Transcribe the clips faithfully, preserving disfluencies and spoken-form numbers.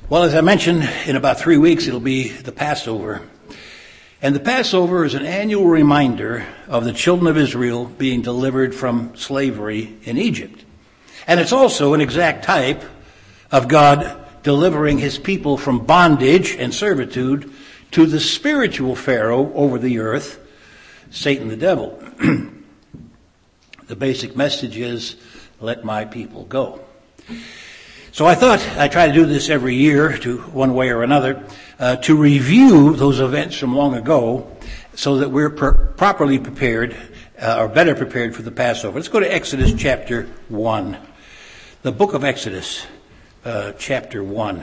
Well, as I mentioned, in about three weeks it'll be the Passover. And the Passover is an annual reminder of the children of Israel being delivered from slavery in Egypt. And it's also an exact type of God delivering his people from bondage and servitude to the spiritual Pharaoh over the earth, Satan the devil. The basic message is, let my people go. So I thought I'd try to do this every year, to one way or another, uh, to review those events from long ago so that we're per- properly prepared, uh, or better prepared for the Passover. Let's go to Exodus chapter one. The book of Exodus, uh, chapter one.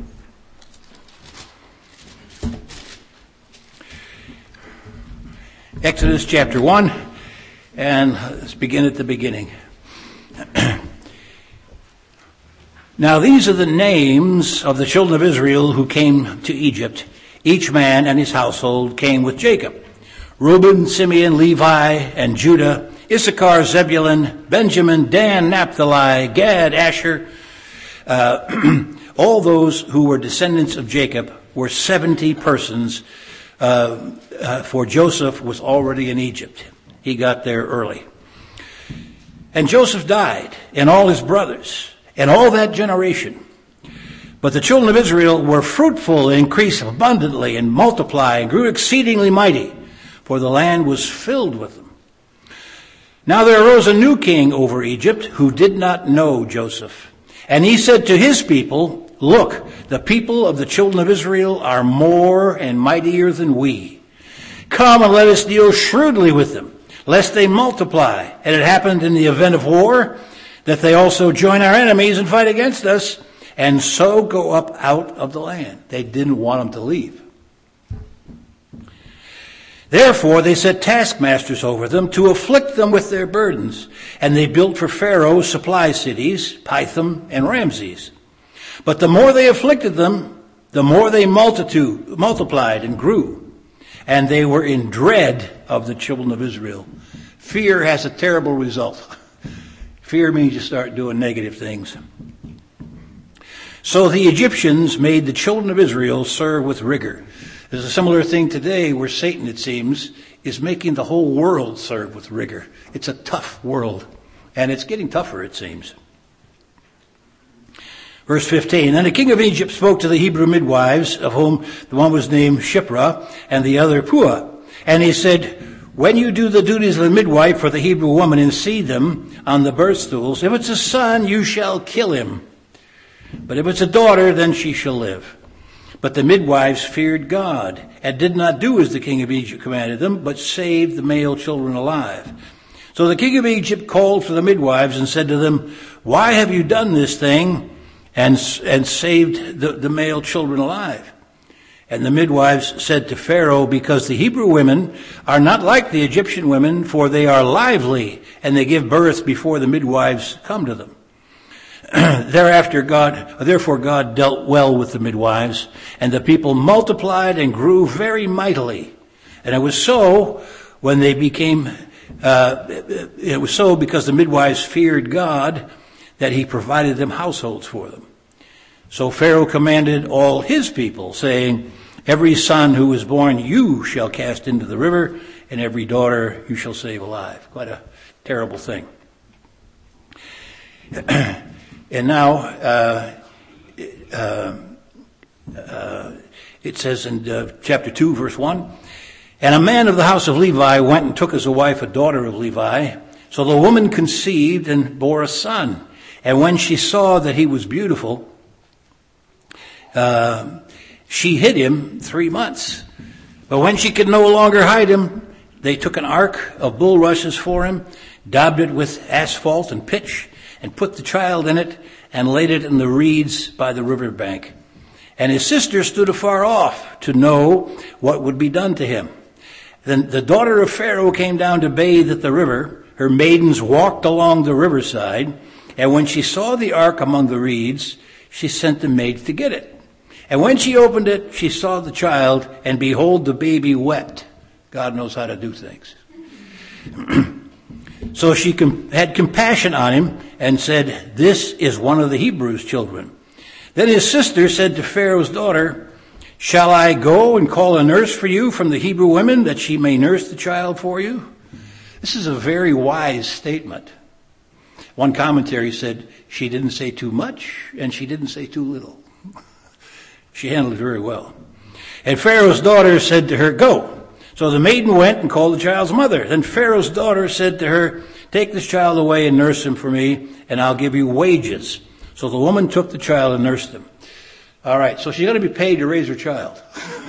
Exodus chapter one, and let's begin at the beginning. Now these are the names of the children of Israel who came to Egypt. Each man and his household came with Jacob. Reuben, Simeon, Levi, and Judah, Issachar, Zebulun, Benjamin, Dan, Naphtali, Gad, Asher. Uh, all those who were descendants of Jacob were seventy persons, uh, uh, for Joseph was already in Egypt. He got there early. And Joseph died, and all his brothers, and all that generation. But the children of Israel were fruitful and increased abundantly and multiplied and grew exceedingly mighty, for the land was filled with them. Now there arose a new king over Egypt who did not know Joseph. And he said to his people, look, the people of the children of Israel are more and mightier than we. Come and let us deal shrewdly with them, lest they multiply. And it happened in the event of war that they also join our enemies and fight against us, and so go up out of the land. They didn't want them to leave. Therefore they set taskmasters over them to afflict them with their burdens, and they built for Pharaoh supply cities, Pithom and Ramses. But the more they afflicted them, the more they multitude, multiplied and grew, and they were in dread of the children of Israel. Fear has a terrible result. Fear means you start doing negative things. So the Egyptians made the children of Israel serve with rigor. There's a similar thing today where Satan, it seems, is making the whole world serve with rigor. It's a tough world, and it's getting tougher, it seems. Verse fifteen, Then the king of Egypt spoke to the Hebrew midwives, of whom the one was named Shiphrah and the other Puah. And he said, when you do the duties of a midwife for the Hebrew woman and see them on the birth stools, if it's a son, you shall kill him. But if it's a daughter, then she shall live. But the midwives feared God and did not do as the king of Egypt commanded them, but saved the male children alive. So the king of Egypt called for the midwives and said to them, why have you done this thing and, and saved the, the male children alive? And the midwives said to Pharaoh, because the Hebrew women are not like the Egyptian women, for they are lively, and they give birth before the midwives come to them. Thereafter God, therefore God dealt well with the midwives, and the people multiplied and grew very mightily. And it was so when they became, uh, it was so because the midwives feared God that he provided them households for them. So Pharaoh commanded all his people, saying, every son who is born you shall cast into the river, and every daughter you shall save alive. Quite a terrible thing. And now, uh, uh, uh, it says in uh, chapter two, verse one, and a man of the house of Levi went and took as a wife a daughter of Levi. So the woman conceived and bore a son. And when she saw that he was beautiful, uh, she hid him three months. But when she could no longer hide him, they took an ark of bulrushes for him, daubed it with asphalt and pitch, and put the child in it, and laid it in the reeds by the river bank. And his sister stood afar off to know what would be done to him. Then the daughter of Pharaoh came down to bathe at the river. Her maidens walked along the riverside, and when she saw the ark among the reeds, she sent the maids to get it. And when she opened it, she saw the child, and behold, the baby wept. God knows how to do things. So she com- had compassion on him and said, this is one of the Hebrews' children. Then his sister said to Pharaoh's daughter, shall I go and call a nurse for you from the Hebrew women, that she may nurse the child for you? This is a very wise statement. One commentary said she didn't say too much and she didn't say too little. She handled it very well. And Pharaoh's daughter said to her, go. So the maiden went and called the child's mother. Then Pharaoh's daughter said to her, take this child away and nurse him for me, and I'll give you wages. So the woman took the child and nursed him. All right, so she's going to be paid to raise her child.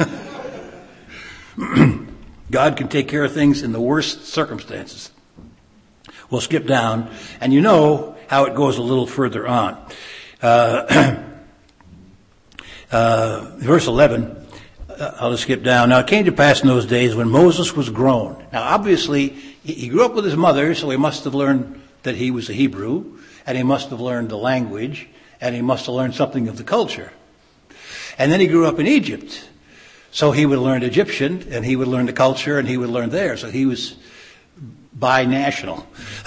God can take care of things in the worst circumstances. We'll skip down, and you know how it goes a little further on. Uh, uh, verse eleven, uh, I'll just skip down. Now it came to pass in those days when Moses was grown. Now obviously, he, he grew up with his mother, so he must have learned that he was a Hebrew, and he must have learned the language, and he must have learned something of the culture. And then he grew up in Egypt. So he would learn Egyptian, and he would learn the culture, and he would learn there. So he was binational.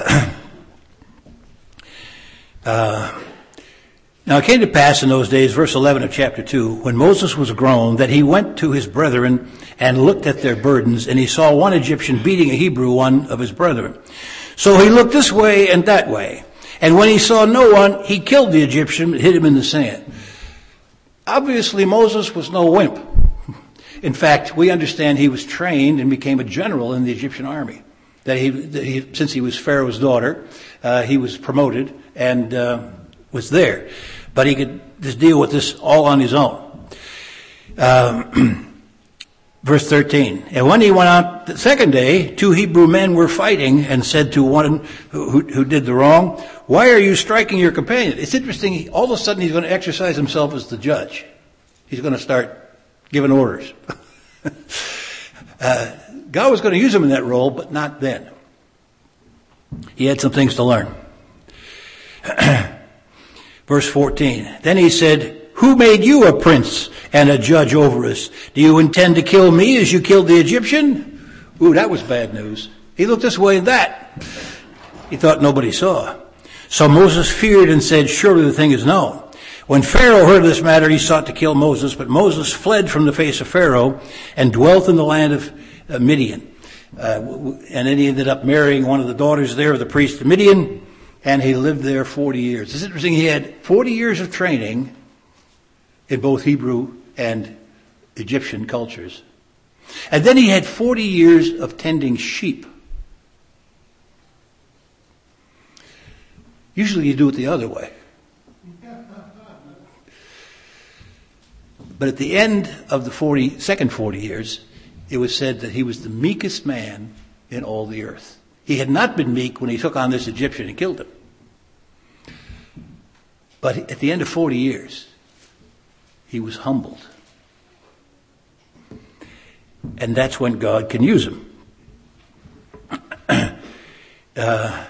uh, now it came to pass in those days, verse eleven of chapter two, when Moses was grown, that he went to his brethren and looked at their burdens, and he saw one Egyptian beating a Hebrew, one of his brethren. So he looked this way and that way. And when he saw no one, he killed the Egyptian and hid him in the sand. Obviously, Moses was no wimp. In fact, we understand he was trained and became a general in the Egyptian army. That he, that he since he was Pharaoh's daughter, uh, he was promoted and uh, was there. But he could just deal with this all on his own. Um, verse thirteen. And when he went out the second day, two Hebrew men were fighting and said to one who, who did the wrong, why are you striking your companion? It's interesting. All of a sudden he's going to exercise himself as the judge. He's going to start giving orders. uh, God was going to use him in that role, but not then. He had some things to learn. Verse fourteen. Then he said, who made you a prince and a judge over us? Do you intend to kill me as you killed the Egyptian? Ooh, that was bad news. He looked this way and that. He thought nobody saw. So Moses feared and said, surely the thing is known. When Pharaoh heard of this matter, he sought to kill Moses, but Moses fled from the face of Pharaoh and dwelt in the land of uh, Midian. Uh, and then he ended up marrying one of the daughters there of the priest of Midian, and he lived there forty years. It's interesting, he had forty years of training in both Hebrew and Egyptian cultures. And then he had forty years of tending sheep. Usually you do it the other way. But at the end of the forty, second forty years, it was said that he was the meekest man in all the earth. He had not been meek when he took on this Egyptian and killed him. But at the end of forty years, he was humbled. And that's when God can use him. uh,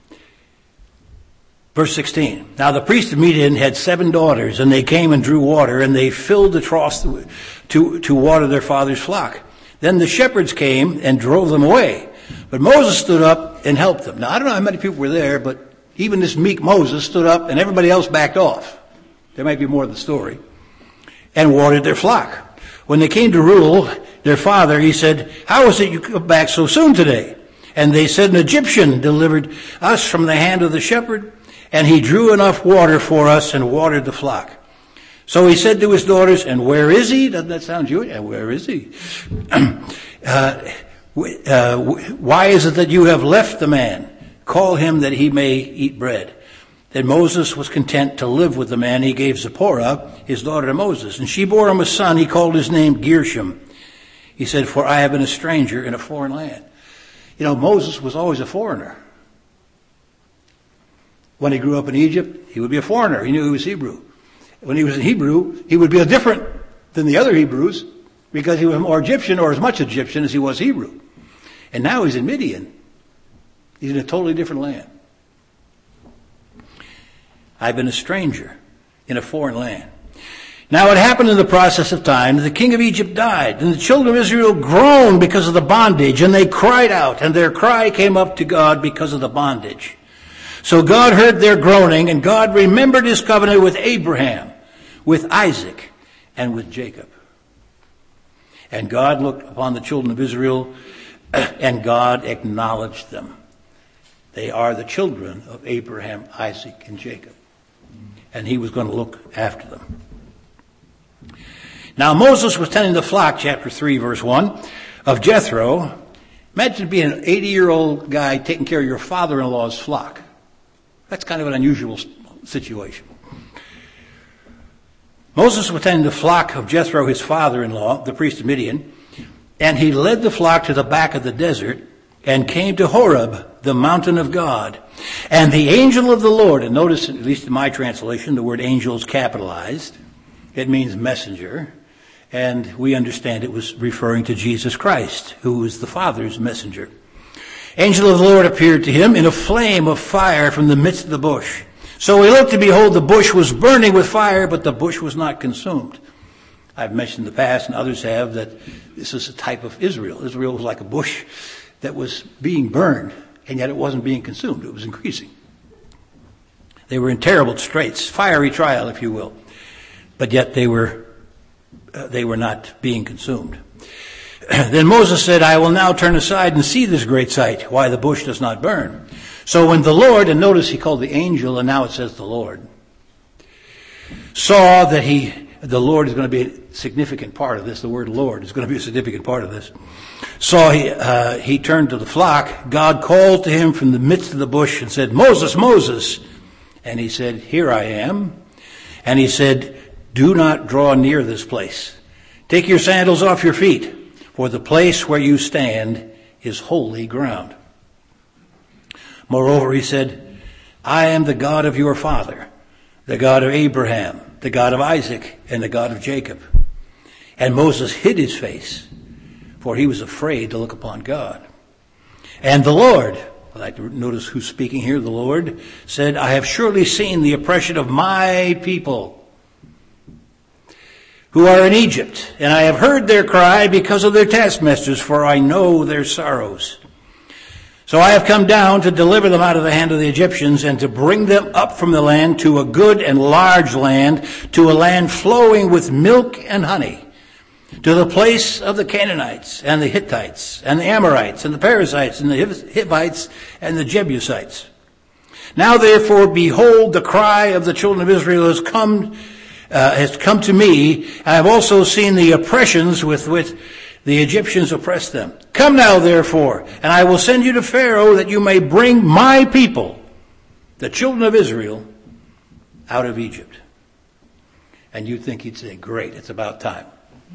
Verse sixteen. Now the priest of Midian had seven daughters, and they came and drew water, and they filled the troughs to, to water their father's flock. Then the shepherds came and drove them away. But Moses stood up and helped them. Now I don't know how many people were there, but even this meek Moses stood up and everybody else backed off. There might be more to the story. And watered their flock. When they came to Reuel, their father, he said, how is it you come back so soon today? And they said, an Egyptian delivered us from the hand of the shepherd, and he drew enough water for us and watered the flock. So he said to his daughters, and where is he? Doesn't that sound Jewish? And where is he? uh, uh, why is it that you have left the man? Call him that he may eat bread. Then Moses was content to live with the man. He gave Zipporah, his daughter, to Moses. And she bore him a son. He called his name Gershom. He said, for I have been a stranger in a foreign land. You know, Moses was always a foreigner. When he grew up in Egypt, he would be a foreigner. He knew he was Hebrew. When he was in Hebrew, he would be different than the other Hebrews because he was more Egyptian or as much Egyptian as he was Hebrew. And now he's in Midian. He's in a totally different land. I've been a stranger in a foreign land. Now it happened in the process of time that the king of Egypt died, and the children of Israel groaned because of the bondage, and they cried out, and their cry came up to God because of the bondage. So God heard their groaning, and God remembered his covenant with Abraham, with Isaac and with Jacob. And God looked upon the children of Israel, and God acknowledged them. They are the children of Abraham, Isaac, and Jacob. And he was going to look after them. Now Moses was tending the flock, chapter three, verse one, of Jethro. Imagine being an eighty-year-old guy taking care of your father-in-law's flock. That's kind of an unusual situation. Moses was tending the flock of Jethro, his father-in-law, the priest of Midian, and he led the flock to the back of the desert and came to Horeb, the mountain of God. And the angel of the Lord, and notice, at least in my translation, the word angel is capitalized. It means messenger. And we understand it was referring to Jesus Christ, who is the Father's messenger. Angel of the Lord appeared to him in a flame of fire from the midst of the bush. So he looked, and behold, the bush was burning with fire, but the bush was not consumed. I've mentioned in the past, and others have, that this is a type of Israel. Israel was like a bush that was being burned, and yet it wasn't being consumed. It was increasing. They were in terrible straits, fiery trial, if you will. But yet they were, uh, they were not being consumed. Then Moses said, I will now turn aside and see this great sight, why the bush does not burn. So when the Lord, and notice he called the angel, and now it says the Lord, saw that he, the Lord is going to be a significant part of this. The word Lord is going to be a significant part of this. Saw he, uh, he turned to the flock. God called to him from the midst of the bush and said, Moses, Moses. And he said, here I am. And he said, do not draw near this place. Take your sandals off your feet, for the place where you stand is holy ground. Moreover, he said, I am the God of your father, the God of Abraham, the God of Isaac, and the God of Jacob. And Moses hid his face, for he was afraid to look upon God. And the Lord, I'd like to notice who's speaking here, the Lord said, I have surely seen the oppression of my people who are in Egypt, and I have heard their cry because of their taskmasters, for I know their sorrows. So I have come down to deliver them out of the hand of the Egyptians and to bring them up from the land to a good and large land, to a land flowing with milk and honey, to the place of the Canaanites and the Hittites and the Amorites and the Perizzites and the Hivites and the Jebusites. Now therefore, behold, the cry of the children of Israel has come, uh, has come to me. I have also seen the oppressions with which the Egyptians oppressed them. Come now, therefore, and I will send you to Pharaoh that you may bring my people, the children of Israel, out of Egypt. And you'd think he'd say, great, it's about time.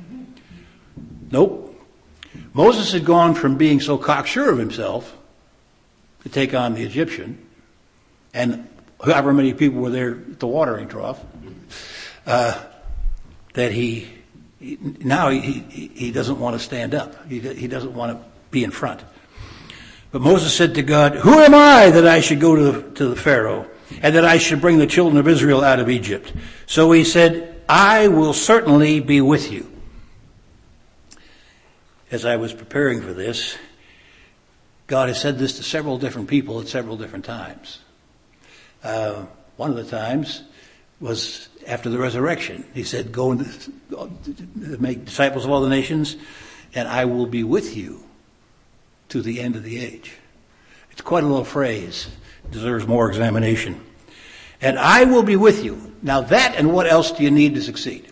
Nope. Moses had gone from being so cocksure of himself to take on the Egyptian, and however many people were there at the watering trough, uh, that he Now he, he, he doesn't want to stand up. He, he doesn't want to be in front. But Moses said to God, who am I that I should go to the, to the Pharaoh and that I should bring the children of Israel out of Egypt? So he said, I will certainly be with you. As I was preparing for this, God has said this to several different people at several different times. Uh, one of the times was after the resurrection. He said, go and make disciples of all the nations, and I will be with you to the end of the age. It's quite a little phrase. It deserves more examination. And I will be with you. Now that and what else do you need to succeed?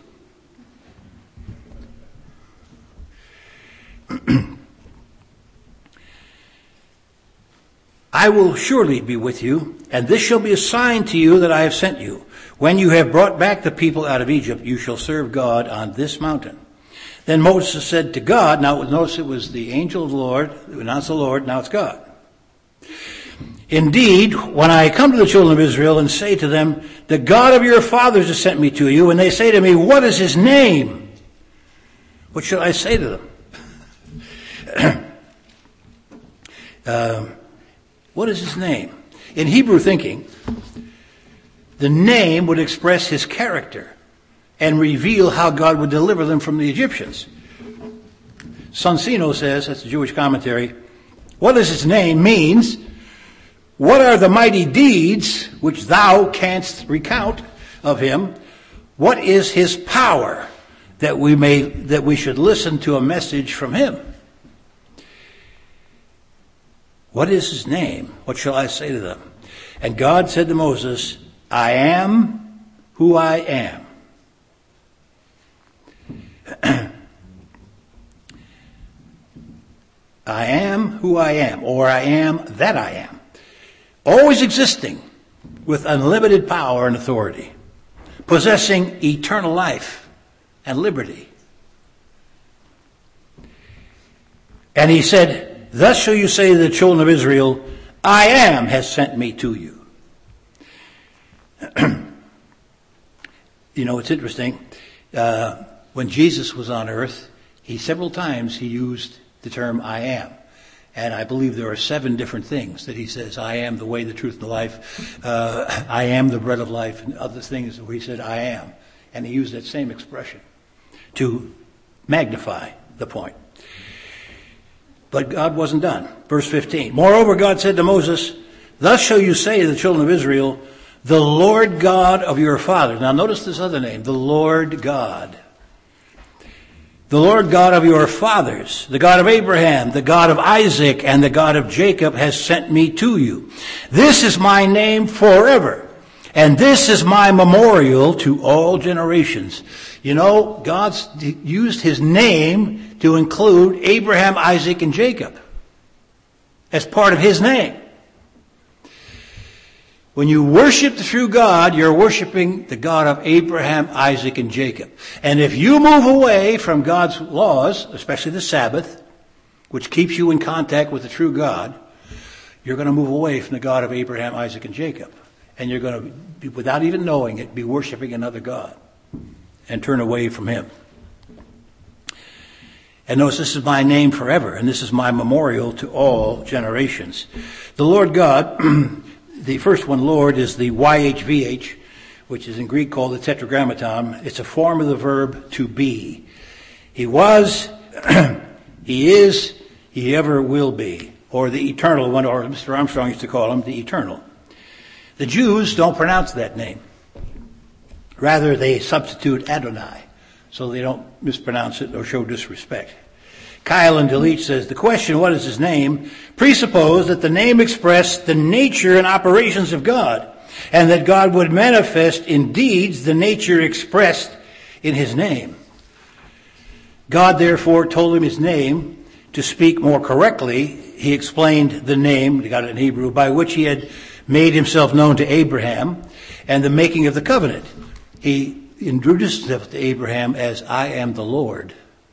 I will surely be with you, and this shall be a sign to you that I have sent you. When you have brought back the people out of Egypt, you shall serve God on this mountain. Then Moses said to God, now notice it was the angel of the Lord, now it's the Lord, now it's God. Indeed, when I come to the children of Israel and say to them, the God of your fathers has sent me to you, and they say to me, what is his name? What shall I say to them? uh, what is his name? In Hebrew thinking, the name would express his character and reveal how God would deliver them from the Egyptians. Sonsino says, that's a Jewish commentary, what is his name means, what are the mighty deeds which thou canst recount of him? What is his power that we may, that we should listen to a message from him? What is his name? What shall I say to them? And God said to Moses, I am who I am. I am who I am, or I am that I am. Always existing with unlimited power and authority, possessing eternal life and liberty. And he said, thus shall you say to the children of Israel, I am has sent me to you. You know, it's interesting. Uh, when Jesus was on earth, he several times he used the term I am. And I believe there are seven different things that he says, I am the way, the truth, and the life. Uh, I am the bread of life, and other things where he said, I am. And he used that same expression to magnify the point. But God wasn't done. Verse fifteen. Moreover, God said to Moses, thus shall you say to the children of Israel, the Lord God of your fathers. Now notice this other name, the Lord God. The Lord God of your fathers, the God of Abraham, the God of Isaac, and the God of Jacob has sent me to you. This is my name forever, and this is my memorial to all generations. You know, God's used his name to include Abraham, Isaac, and Jacob as part of his name. When you worship the true God, you're worshiping the God of Abraham, Isaac, and Jacob. And if you move away from God's laws, especially the Sabbath, which keeps you in contact with the true God, you're going to move away from the God of Abraham, Isaac, and Jacob. And you're going to, be, without even knowing it, be worshiping another God and turn away from him. And notice, this is my name forever, and this is my memorial to all generations. The Lord God... The first one, Lord, is the Y H V H, which is in Greek called the tetragrammaton. It's a form of the verb to be. He was, he is, he ever will be. Or the eternal one, or Mister Armstrong used to call him the eternal. The Jews don't pronounce that name. Rather, they substitute Adonai, so they don't mispronounce it or show disrespect. Kyle and Delich says, the question, what is his name, presuppose that the name expressed the nature and operations of God, and that God would manifest in deeds the nature expressed in his name. God therefore told him his name. To speak more correctly, he explained the name, he got it in Hebrew, by which he had made himself known to Abraham, and the making of the covenant. He introduced himself to Abraham as, I am the Lord.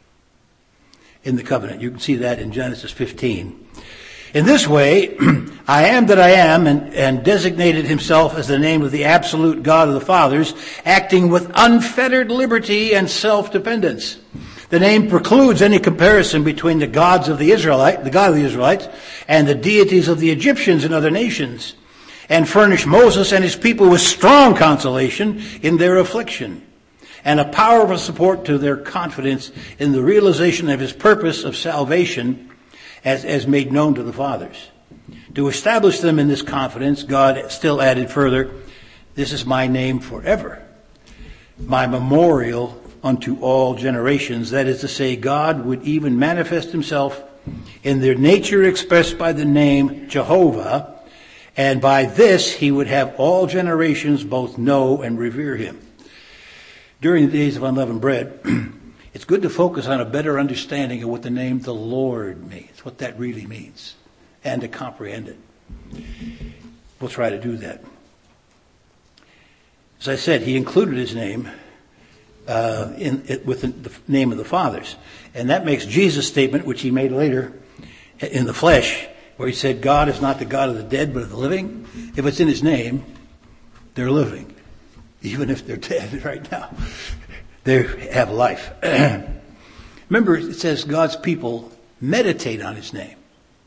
In the covenant. You can see that in Genesis fifteen. In this way, I am that I am, and, and designated himself as the name of the absolute God of the fathers, acting with unfettered liberty and self-dependence. The name precludes any comparison between the gods of the Israelite, the God of the Israelites, and the deities of the Egyptians and other nations, and furnished Moses and his people with strong consolation in their affliction, and a powerful support to their confidence in the realization of his purpose of salvation as, as made known to the fathers. To establish them in this confidence, God still added further, this is my name forever, my memorial unto all generations. That is to say, God would even manifest himself in their nature expressed by the name Jehovah, and by this he would have all generations both know and revere him. During the days of unleavened bread, it's good to focus on a better understanding of what the name the Lord means, what that really means, and to comprehend it. We'll try to do that. As I said, he included his name uh, in it with the, the name of the fathers. And that makes Jesus' statement, which he made later in the flesh, where he said, God is not the God of the dead, but of the living. If it's in his name, they're living. Even if they're dead right now, they have life. Remember, it says God's people meditate on his name.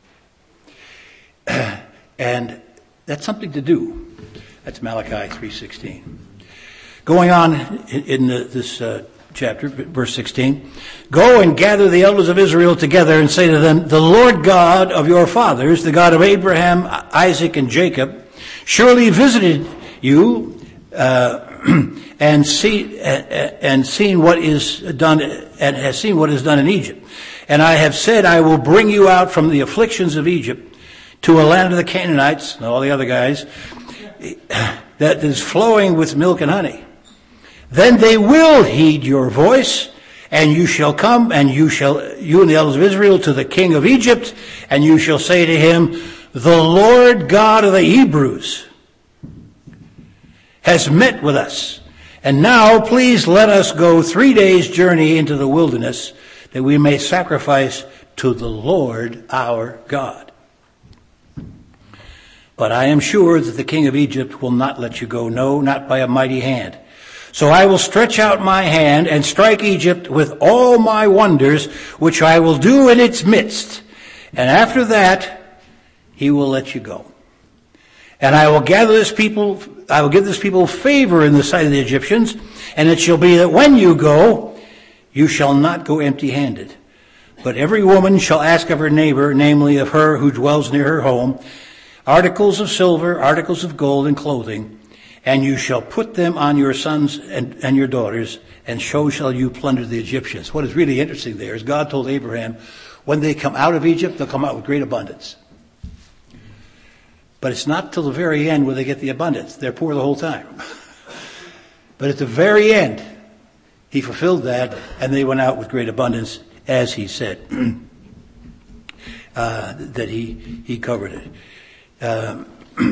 And that's something to do. That's Malachi three sixteen. Going on in, in the, this uh, chapter, verse sixteen. Go and gather the elders of Israel together and say to them, the Lord God of your fathers, the God of Abraham, Isaac, and Jacob, surely visited you, uh, and see and seen what is done and has seen what is done in Egypt. And I have said, I will bring you out from the afflictions of Egypt to a land of the Canaanites and all the other guys that is flowing with milk and honey. Then they will heed your voice, and you shall come, and you shall, you and the elders of Israel, to the king of Egypt, and you shall say to him, the Lord God of the Hebrews has met with us. And now please let us go three days' journey into the wilderness, that we may sacrifice to the Lord our God. But I am sure that the king of Egypt will not let you go, no, not by a mighty hand. So I will stretch out my hand and strike Egypt with all my wonders, which I will do in its midst. And after that, he will let you go. And I will gather this people, I will give this people favor in the sight of the Egyptians, and it shall be that when you go, you shall not go empty-handed. But every woman shall ask of her neighbor, namely of her who dwells near her home, articles of silver, articles of gold, and clothing, and you shall put them on your sons and, and your daughters, and so shall you plunder the Egyptians. What is really interesting there is God told Abraham, when they come out of Egypt, they'll come out with great abundance. But it's not till the very end where they get the abundance. They're poor the whole time. But at the very end, he fulfilled that, and they went out with great abundance, as he said, uh, that he, he covered it. Um,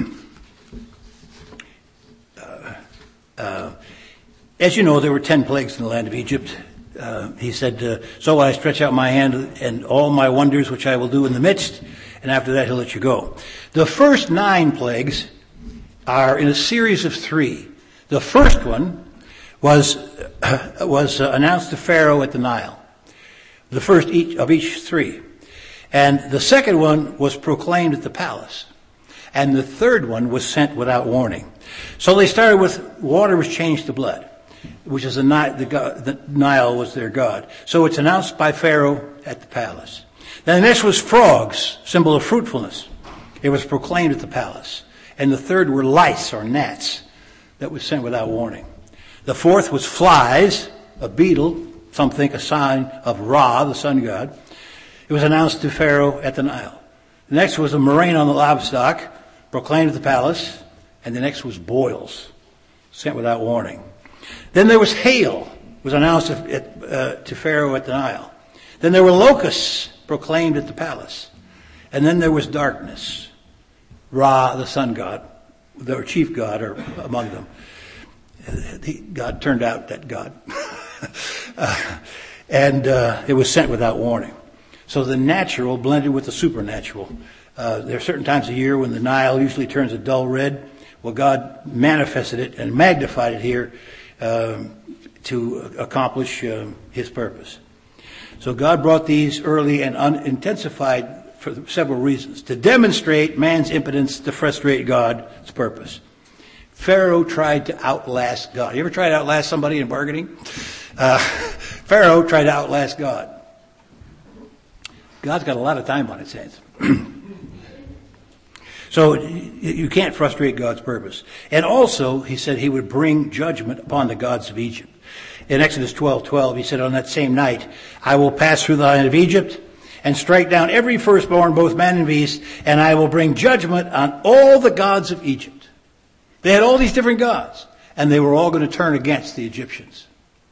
uh, uh, as you know, there were ten plagues in the land of Egypt. Uh, he said, uh, so I stretch out my hand and all my wonders which I will do in the midst, and after that he'll let you go. The first nine plagues are in a series of three. The first one was uh, was uh, announced to Pharaoh at the Nile. The first each of each three. And the second one was proclaimed at the palace. And the third one was sent without warning. So they started with water was changed to blood, which is the, the, God, the Nile was their god. So it's announced by Pharaoh at the palace. Then the next was frogs, symbol of fruitfulness. It was proclaimed at the palace. And the third were lice or gnats that was sent without warning. The fourth was flies, a beetle, some think a sign of Ra, the sun god. It was announced to Pharaoh at the Nile. The next was a murrain on the livestock, proclaimed at the palace. And the next was boils, sent without warning. Then there was hail, was announced at, uh, to Pharaoh at the Nile. Then there were locusts, proclaimed at the palace. And then there was darkness. Ra, the sun god, their chief god, or among them. He, God turned out that god. uh, and uh, it was sent without warning. So the natural blended with the supernatural. Uh, there are certain times of year when the Nile usually turns a dull red. Well, God manifested it and magnified it here um, to accomplish uh, his purpose. So God brought these early and un- intensified for several reasons. To demonstrate man's impotence to frustrate God's purpose. Pharaoh tried to outlast God. You ever try to outlast somebody in bargaining? Uh, Pharaoh tried to outlast God. God's got a lot of time on his hands. So you can't frustrate God's purpose. And also, he said he would bring judgment upon the gods of Egypt. In Exodus twelve twelve, he said, on that same night, I will pass through the land of Egypt and strike down every firstborn, both man and beast, and I will bring judgment on all the gods of Egypt. They had all these different gods, and they were all going to turn against the Egyptians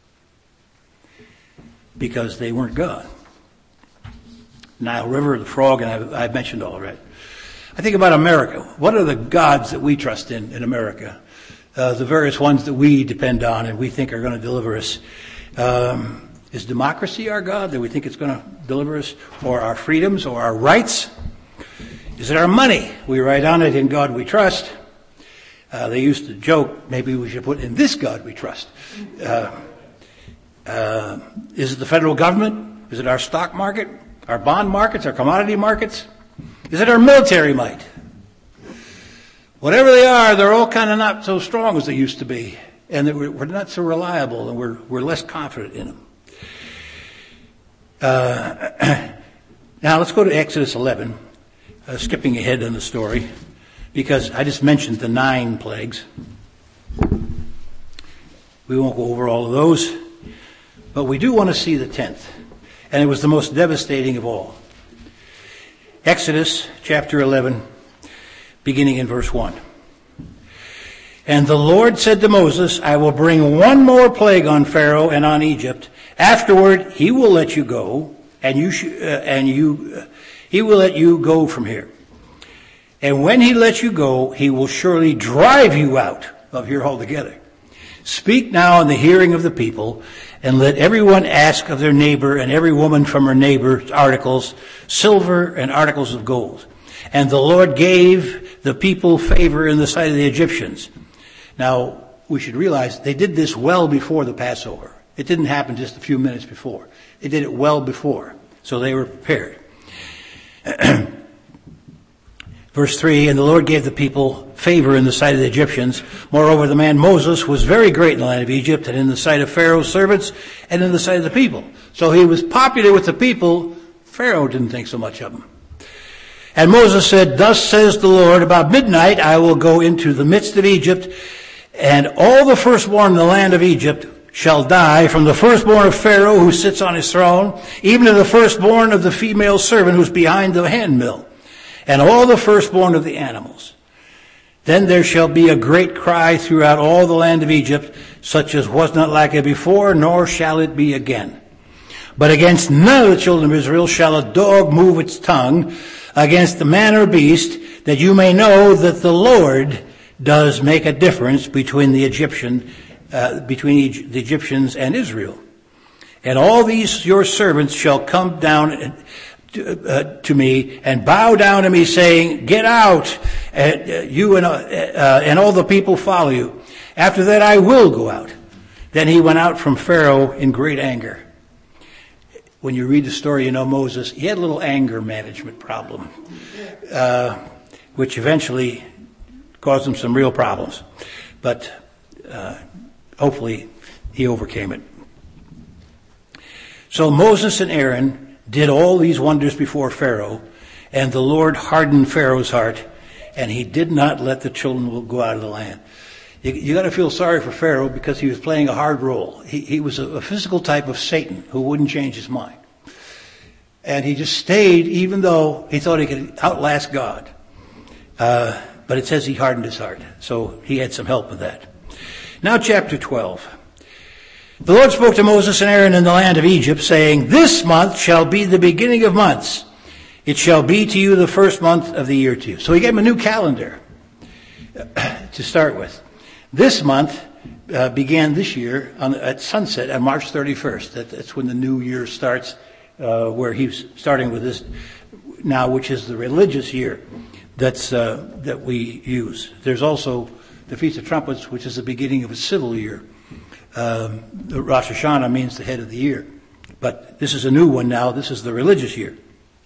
because they weren't God. Nile River, the frog, and I've, I've mentioned all that. I think about America. What are the gods that we trust in in America? Uh, the various ones that we depend on and we think are going to deliver us. Um, is democracy our God that we think it's going to deliver us? Or our freedoms or our rights? Is it our money? We write on it, in God we trust. Uh, they used to joke, maybe we should put in this God we trust. Uh, uh, is it the federal government? Is it our stock market? Our bond markets? Our commodity markets? Is it our military might? Whatever they are, they're all kind of not so strong as they used to be. And we're not so reliable, and we're, we're less confident in them. Uh, now let's go to Exodus eleven, uh, skipping ahead in the story, because I just mentioned the nine plagues. We won't go over all of those, but we do want to see the tenth. And it was the most devastating of all. Exodus chapter eleven, beginning in verse one. And the Lord said to Moses, I will bring one more plague on Pharaoh and on Egypt. Afterward, he will let you go, and you sh- uh, and you uh, he will let you go from here. And when he lets you go, he will surely drive you out of here altogether. Speak now in the hearing of the people, and let everyone ask of their neighbor and every woman from her neighbor's articles, silver and articles of gold. And the Lord gave the people favor in the sight of the Egyptians. Now, we should realize they did this well before the Passover. It didn't happen just a few minutes before. They did it well before, so they were prepared. Verse three, and the Lord gave the people favor in the sight of the Egyptians. Moreover, the man Moses was very great in the land of Egypt and in the sight of Pharaoh's servants and in the sight of the people. So he was popular with the people. Pharaoh didn't think so much of him. And Moses said, thus says the Lord, about midnight I will go into the midst of Egypt, and all the firstborn in the land of Egypt shall die, from the firstborn of Pharaoh who sits on his throne, even to the firstborn of the female servant who's behind the handmill, and all the firstborn of the animals. Then there shall be a great cry throughout all the land of Egypt, such as was not like it before, nor shall it be again. But against none of the children of Israel shall a dog move its tongue against the man or beast, that you may know that the Lord does make a difference between the Egyptian, uh, between the Egyptians and Israel. And all these your servants shall come down to, uh, to me and bow down to me, saying, get out, and uh, you and, uh, uh, and all the people follow you. After that I will go out. Then he went out from Pharaoh in great anger. When you read the story, you know Moses, he had a little anger management problem, uh, which eventually caused him some real problems. But uh, hopefully he overcame it. So Moses and Aaron did all these wonders before Pharaoh, and the Lord hardened Pharaoh's heart, and he did not let the children go out of the land. You, you got to feel sorry for Pharaoh, because he was playing a hard role. He, he was a, a physical type of Satan who wouldn't change his mind. And he just stayed, even though he thought he could outlast God. Uh, but it says he hardened his heart. So he had some help with that. Now chapter twelve. The Lord spoke to Moses and Aaron in the land of Egypt, saying, this month shall be the beginning of months. It shall be to you the first month of the year to you. So he gave him a new calendar to start with. This month uh, began this year on, at sunset on March thirty-first. That, that's when the new year starts, uh, where he's starting with this now, which is the religious year that's uh, that we use. There's also the Feast of Trumpets, which is the beginning of a civil year. Um, Rosh Hashanah means the head of the year. But this is a new one now. This is the religious year.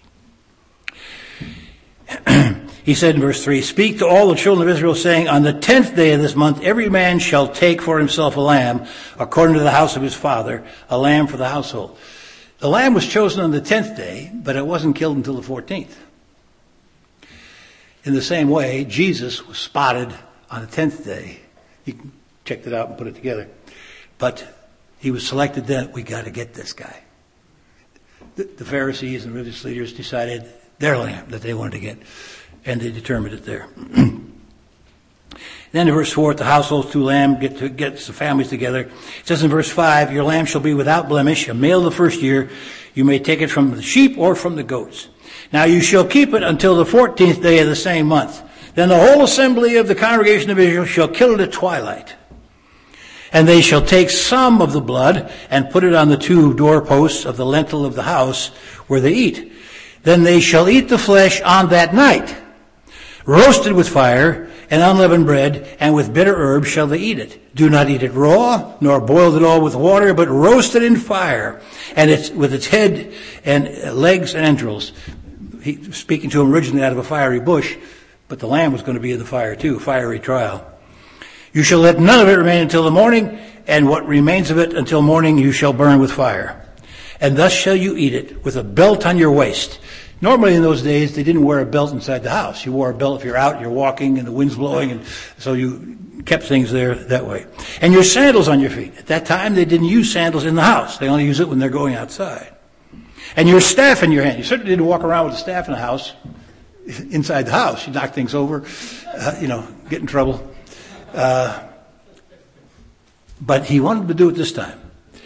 He said in verse three, speak to all the children of Israel, saying, on the tenth day of this month, every man shall take for himself a lamb, according to the house of his father, a lamb for the household. The lamb was chosen on the tenth day, but it wasn't killed until the fourteenth. In the same way, Jesus was spotted on the tenth day. You checked it out and put it together. But he was selected then. We got to get this guy. The, the Pharisees and religious leaders decided their lamb that they wanted to get. And they determined it there. Then in verse four, the households two lamb get to get the families together. It says in verse five, your lamb shall be without blemish, a male the first year. You may take it from the sheep or from the goats. Now you shall keep it until the fourteenth day of the same month. Then the whole assembly of the congregation of Israel shall kill it at twilight. And they shall take some of the blood and put it on the two doorposts of the lintel of the house where they eat. Then they shall eat the flesh on that night. Roasted with fire and unleavened bread, and with bitter herbs shall they eat it. Do not eat it raw, nor boiled at all with water, but roast it in fire, and it's with its head and legs and entrails. He, speaking to him originally out of a fiery bush, but the lamb was going to be in the fire too, fiery trial. You shall let none of it remain until the morning, and what remains of it until morning you shall burn with fire. And thus shall you eat it, with a belt on your waist. Normally in those days, they didn't wear a belt inside the house. You wore a belt if you're out, you're walking, and the wind's blowing, and so you kept things there that way. And your sandals on your feet. At that time, they didn't use sandals in the house. They only use it when they're going outside. And your staff in your hand. You certainly didn't walk around with a staff in the house, inside the house. You knock things over, uh, you know, get in trouble. Uh, but he wanted to do it this time.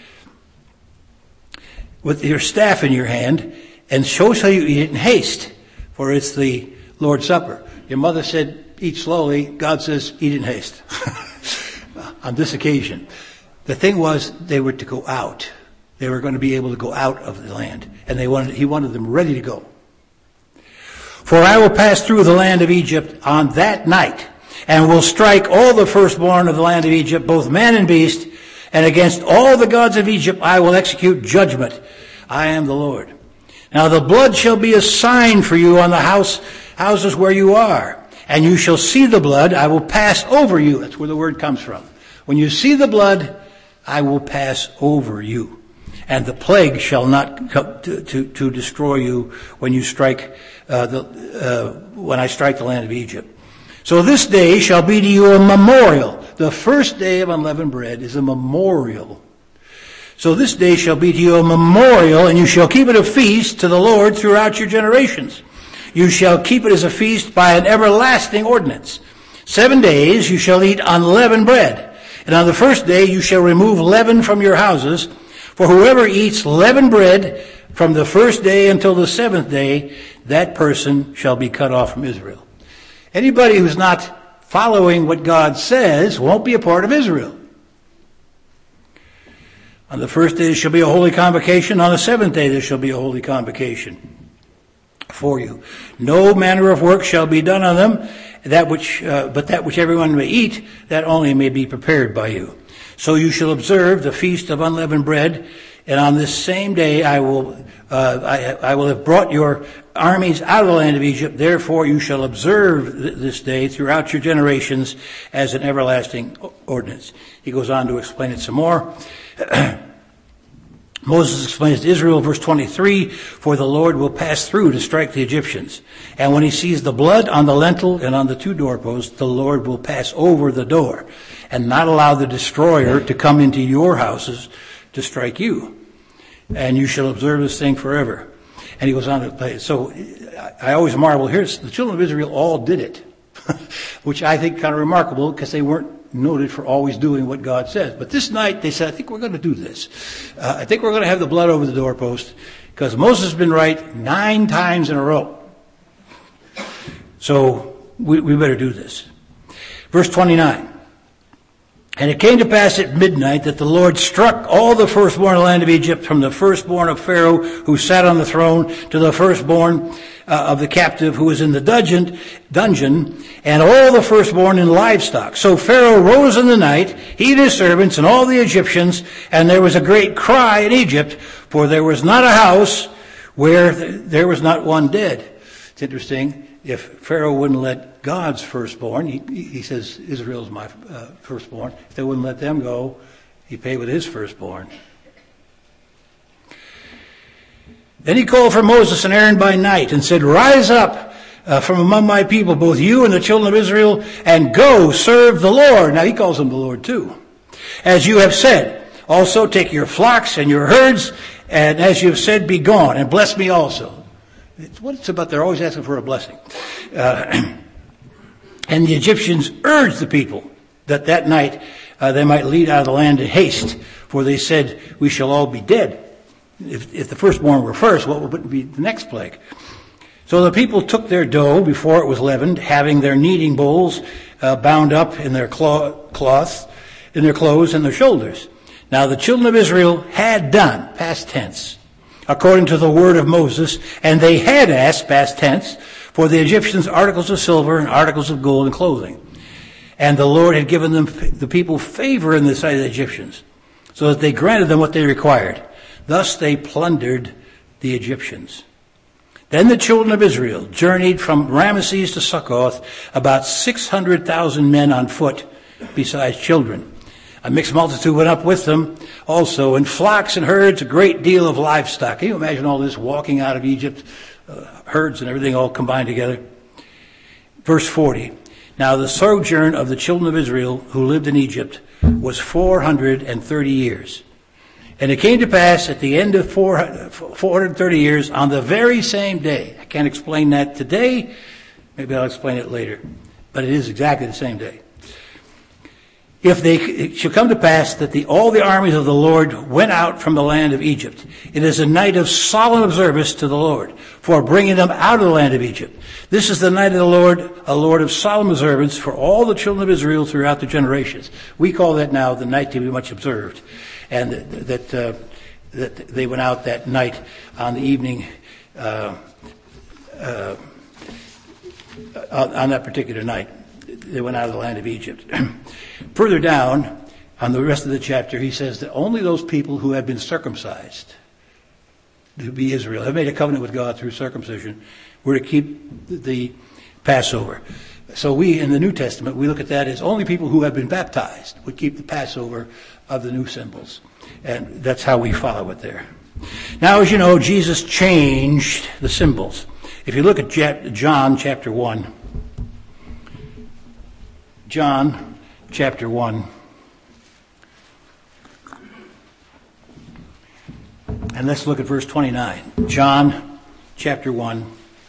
With your staff in your hand, and shows how you eat it in haste, for it's the Lord's Supper. Your mother said, eat slowly. God says, eat in haste. On this occasion. The thing was, they were to go out. They were going to be able to go out of the land. And they wanted, he wanted them ready to go. For I will pass through the land of Egypt on that night, and will strike all the firstborn of the land of Egypt, both man and beast, and against all the gods of Egypt I will execute judgment. I am the Lord. Now the blood shall be a sign for you on the house, houses where you are. And you shall see the blood, I will pass over you. That's where the word comes from. When you see the blood, I will pass over you. And the plague shall not come to, to, to destroy you when you strike, uh, the, uh, when I strike the land of Egypt. So this day shall be to you a memorial. The first day of unleavened bread is a memorial. So this day shall be to you a memorial, and you shall keep it a feast to the Lord throughout your generations. You shall keep it as a feast by an everlasting ordinance. Seven days you shall eat unleavened bread. And on the first day you shall remove leaven from your houses. For whoever eats leavened bread from the first day until the seventh day, that person shall be cut off from Israel. Anybody who's not following what God says won't be a part of Israel. On the first day there shall be a holy convocation. On the seventh day there shall be a holy convocation for you. No manner of work shall be done on them, that which, uh, but that which everyone may eat, that only may be prepared by you. So you shall observe the feast of unleavened bread, and on this same day I will, uh, I, I will have brought your armies out of the land of Egypt. Therefore you shall observe th- this day throughout your generations as an everlasting ordinance. He goes on to explain it some more. Moses explains to Israel, verse twenty-three, for the Lord will pass through to strike the Egyptians. And when he sees the blood on the lintel and on the two doorposts, the Lord will pass over the door and not allow the destroyer to come into your houses to strike you. And you shall observe this thing forever. And he goes on to play. So I always marvel here, the children of Israel all did it, which I think kind of remarkable because they weren't noted for always doing what God says. But this night they said, I think we're going to do this. Uh, I think we're going to have the blood over the doorpost because Moses has been right nine times in a row. So we, we better do this. Verse twenty-nine. And it came to pass at midnight that the Lord struck all the firstborn of the land of Egypt, from the firstborn of Pharaoh who sat on the throne to the firstborn uh, of the captive who was in the dungeon, dungeon, and all the firstborn in livestock. So Pharaoh rose in the night, he and his servants and all the Egyptians, and there was a great cry in Egypt, for there was not a house where th- there was not one dead. It's interesting. If Pharaoh wouldn't let God's firstborn, he, he says, Israel's my uh, firstborn. If they wouldn't let them go, he paid with his firstborn. Then he called for Moses and Aaron by night and said, rise up uh, from among my people, both you and the children of Israel, and go serve the Lord. Now he calls them the Lord too. As you have said, also take your flocks and your herds, and as you have said, be gone, and bless me also. It's what it's about. They're always asking for a blessing. Uh, and the Egyptians urged the people that that night uh, they might lead out of the land in haste, for they said, we shall all be dead. If, if the firstborn were first, what would be the next plague? So the people took their dough before it was leavened, having their kneading bowls uh, bound up in their cloths, in their clothes and their shoulders. Now the children of Israel had done, past tense, according to the word of Moses, and they had asked, past tense, for the Egyptians articles of silver and articles of gold and clothing. And the Lord had given them, the people, favor in the sight of the Egyptians, so that they granted them what they required. Thus they plundered the Egyptians. Then the children of Israel journeyed from Ramesses to Succoth, about six hundred thousand men on foot, besides children. A mixed multitude went up with them also, and flocks and herds, a great deal of livestock. Can you imagine all this walking out of Egypt, uh, herds and everything all combined together. Verse forty. Now the sojourn of the children of Israel who lived in Egypt was four hundred thirty years. And it came to pass at the end of four hundred thirty years, on the very same day. I can't explain that today. Maybe I'll explain it later. But it is exactly the same day. If they, it shall come to pass that the, all the armies of the Lord went out from the land of Egypt. It is a night of solemn observance to the Lord, for bringing them out of the land of Egypt. This is the night of the Lord, a Lord of solemn observance for all the children of Israel throughout the generations. We call that now the night to be much observed. And that, that, uh, that they went out that night on the evening, uh, uh, on that particular night. They went out of the land of Egypt. Further down, on the rest of the chapter, he says that only those people who have been circumcised, to be Israel, have made a covenant with God through circumcision, were to keep the Passover. So we, in the New Testament, we look at that as only people who have been baptized would keep the Passover of the new symbols. And that's how we follow it there. Now, as you know, Jesus changed the symbols. If you look at John chapter one, John chapter one, and let's look at verse twenty-nine. John chapter one,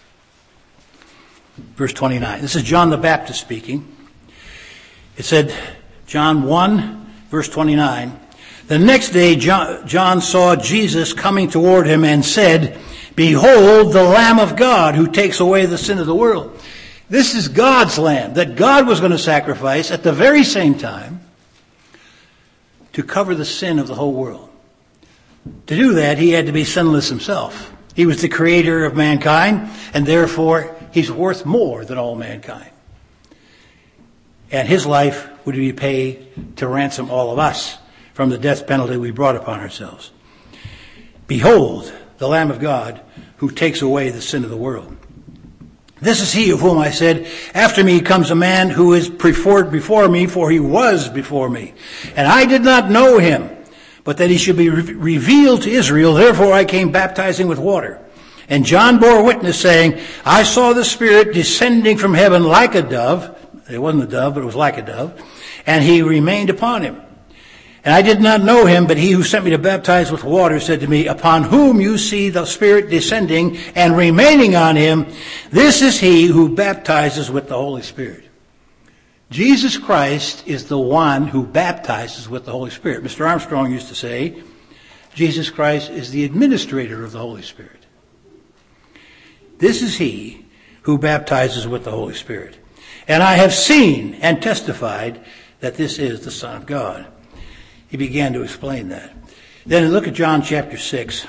verse twenty-nine. This is John the Baptist speaking. It said, John one, verse twenty-nine, the next day John, John saw Jesus coming toward him and said, behold the Lamb of God who takes away the sin of the world. This is God's lamb that God was going to sacrifice at the very same time to cover the sin of the whole world. To do that, he had to be sinless himself. He was the creator of mankind, and therefore he's worth more than all mankind. And his life would be paid to ransom all of us from the death penalty we brought upon ourselves. Behold, the Lamb of God who takes away the sin of the world. This is he of whom I said, after me comes a man who is preferred before me, for he was before me. And I did not know him, but that he should be re- revealed to Israel. Therefore I came baptizing with water. And John bore witness, saying, I saw the Spirit descending from heaven like a dove. It wasn't a dove, but it was like a dove. And he remained upon him. And I did not know him, but he who sent me to baptize with water said to me, upon whom you see the Spirit descending and remaining on him, this is he who baptizes with the Holy Spirit. Jesus Christ is the one who baptizes with the Holy Spirit. Mister Armstrong used to say, Jesus Christ is the administrator of the Holy Spirit. This is he who baptizes with the Holy Spirit. And I have seen and testified that this is the Son of God. He began to explain that. Then look at John chapter six.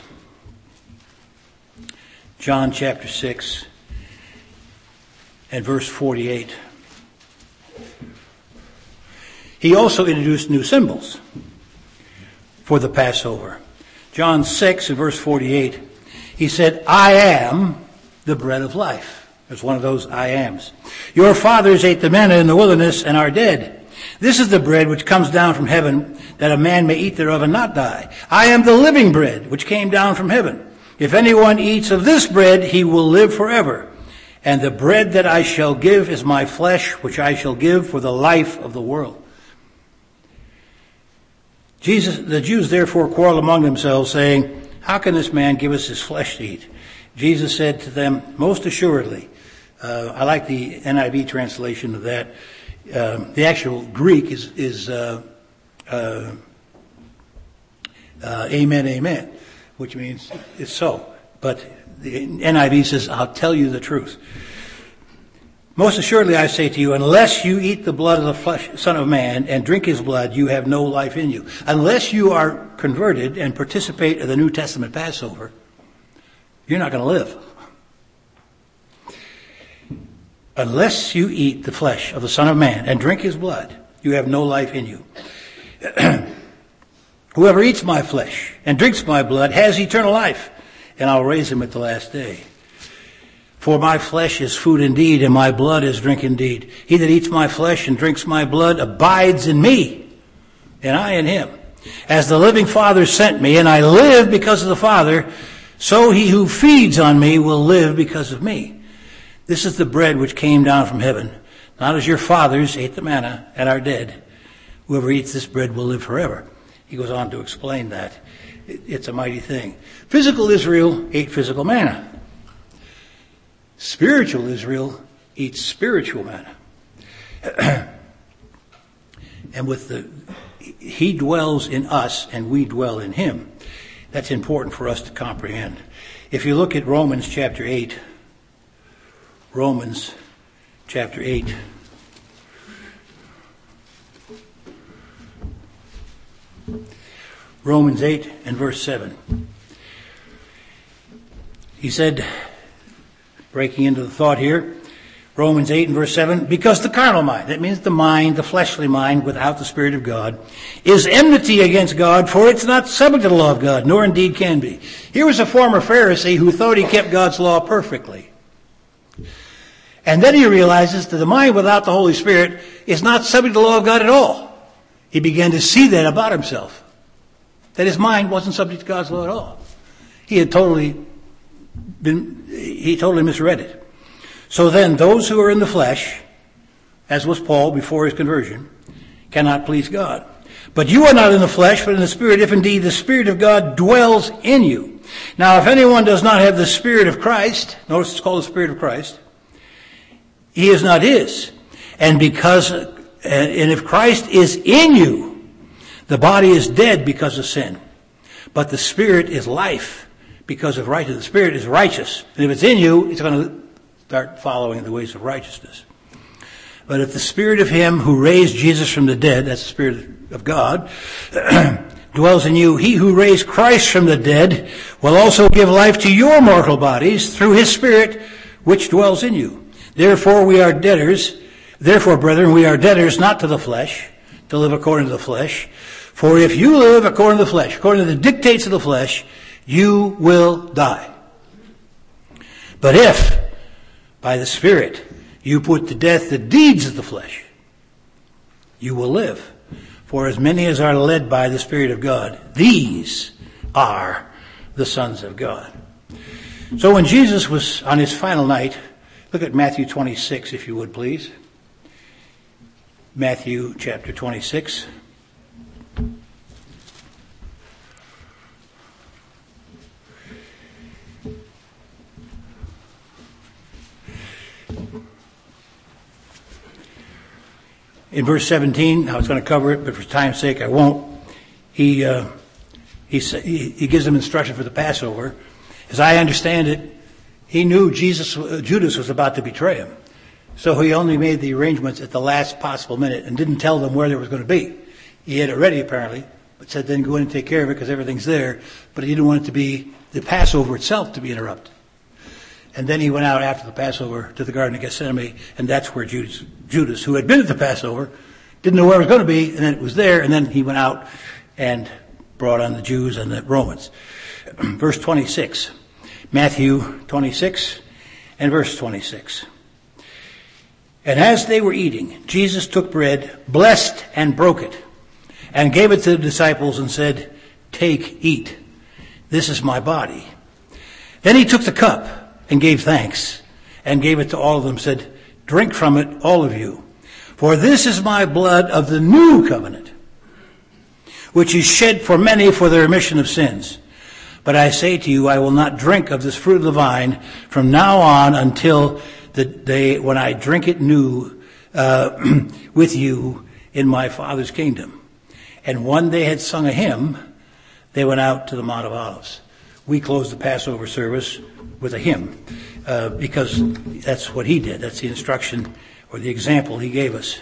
John chapter six and verse forty-eight. He also introduced new symbols for the Passover. John six and verse forty-eight. He said, I am the bread of life. There's one of those I ams. Your fathers ate the manna in the wilderness and are dead. This is the bread which comes down from heaven, that a man may eat thereof and not die. I am the living bread which came down from heaven. If anyone eats of this bread, he will live forever. And the bread that I shall give is my flesh, which I shall give for the life of the world. Jesus, the Jews therefore quarreled among themselves, saying, how can this man give us his flesh to eat? Jesus said to them, most assuredly. Uh, I like the N I V translation of that. Um, the actual Greek is, is uh, uh, uh, amen, amen, which means it's so. But the N I V says, I'll tell you the truth. Most assuredly I say to you, unless you eat the blood of the flesh, Son of Man and drink his blood, you have no life in you. Unless you are converted and participate in the New Testament Passover, you're not going to live. Unless you eat the flesh of the Son of Man and drink his blood, you have no life in you. Whoever eats my flesh and drinks my blood has eternal life, and I'll raise him at the last day. For my flesh is food indeed, and my blood is drink indeed. He that eats my flesh and drinks my blood abides in me, and I in him. As the living Father sent me, and I live because of the Father, So he who feeds on me will live because of me. This is the bread which came down from heaven, not as your fathers ate the manna and are dead. Whoever eats this bread will live forever. He goes on to explain that. It's a mighty thing. Physical Israel ate physical manna. Spiritual Israel eats spiritual manna. And with the, he dwells in us and we dwell in him. That's important for us to comprehend. If you look at Romans chapter eight, Romans chapter eight, Romans eight and verse seven. He said, breaking into the thought here, Romans eight and verse seven, because the carnal mind, that means the mind, the fleshly mind without the Spirit of God, is enmity against God, for it's not subject to the law of God, nor indeed can be. Here was a former Pharisee who thought he kept God's law perfectly. And then he realizes that the mind without the Holy Spirit is not subject to the law of God at all. He began to see that about himself, that his mind wasn't subject to God's law at all. He had totally been, he totally misread it. So then those who are in the flesh, as was Paul before his conversion, cannot please God. But you are not in the flesh, but in the Spirit, if indeed the Spirit of God dwells in you. Now, if anyone does not have the Spirit of Christ, notice it's called the Spirit of Christ, he is not his. And because, and if Christ is in you, the body is dead because of sin, but the Spirit is life because of righteousness. The Spirit is righteous. And if it's in you, it's going to start following the ways of righteousness. But if the Spirit of him who raised Jesus from the dead, that's the Spirit of God, dwells in you, he who raised Christ from the dead will also give life to your mortal bodies through his Spirit which dwells in you. Therefore we are debtors, therefore brethren, we are debtors not to the flesh, to live according to the flesh. For if you live according to the flesh, according to the dictates of the flesh, you will die. But if by the Spirit you put to death the deeds of the flesh, you will live. For as many as are led by the Spirit of God, these are the sons of God. So when Jesus was on his final night, look at Matthew twenty-six, if you would please. Matthew chapter twenty-six. In verse seventeen, I was going to cover it, but for time's sake I won't. He, uh, he, he gives them instruction for the Passover. As I understand it, he knew Jesus, uh, Judas was about to betray him. So he only made the arrangements at the last possible minute and didn't tell them where they was going to be. He had it ready apparently, but said then go in and take care of it because everything's there. But he didn't want it to be, the Passover itself to be interrupted. And then he went out after the Passover to the Garden of Gethsemane, and that's where Judas, Judas, who had been at the Passover, didn't know where it was going to be, and then it was there, and then he went out and brought on the Jews and the Romans. Verse twenty-six, Matthew twenty-six and verse twenty-six. And as they were eating, Jesus took bread, blessed and broke it, and gave it to the disciples and said, take, eat. This is my body. Then he took the cup and gave thanks, and gave it to all of them, said, drink from it, all of you. For this is my blood of the new covenant, which is shed for many for the remission of sins. But I say to you, I will not drink of this fruit of the vine from now on until the day when I drink it new uh, with you in my Father's kingdom. And when they had sung a hymn, they went out to the Mount of Olives. We closed the Passover service with a hymn uh, because that's what he did. That's the instruction or the example he gave us.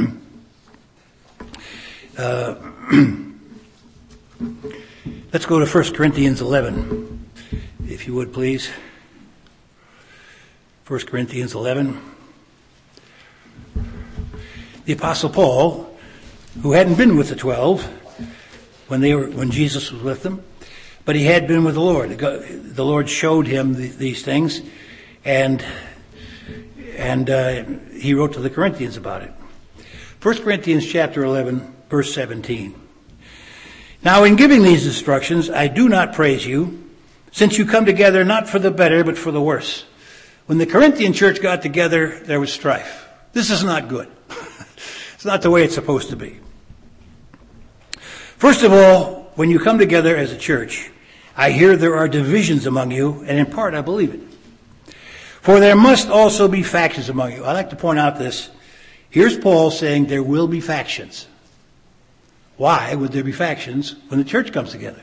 uh, let's go to First Corinthians eleven, if you would please. First Corinthians eleven. The Apostle Paul, who hadn't been with the twelve when they were when Jesus was with them, but he had been with the Lord. The Lord showed him the, these things, and and uh, he wrote to the Corinthians about it. First Corinthians chapter eleven, verse seventeen. Now in giving these instructions, I do not praise you, since you come together not for the better, but for the worse. When the Corinthian church got together, there was strife. This is not good. It's not the way it's supposed to be. First of all, when you come together as a church, I hear there are divisions among you, and in part I believe it. For there must also be factions among you. I like to point out this. Here's Paul saying there will be factions. Why would there be factions when the church comes together?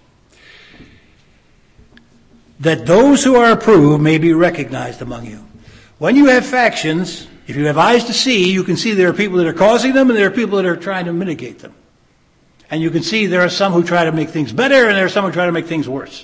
That those who are approved may be recognized among you. When you have factions, if you have eyes to see, you can see there are people that are causing them and there are people that are trying to mitigate them. And you can see there are some who try to make things better and there are some who try to make things worse.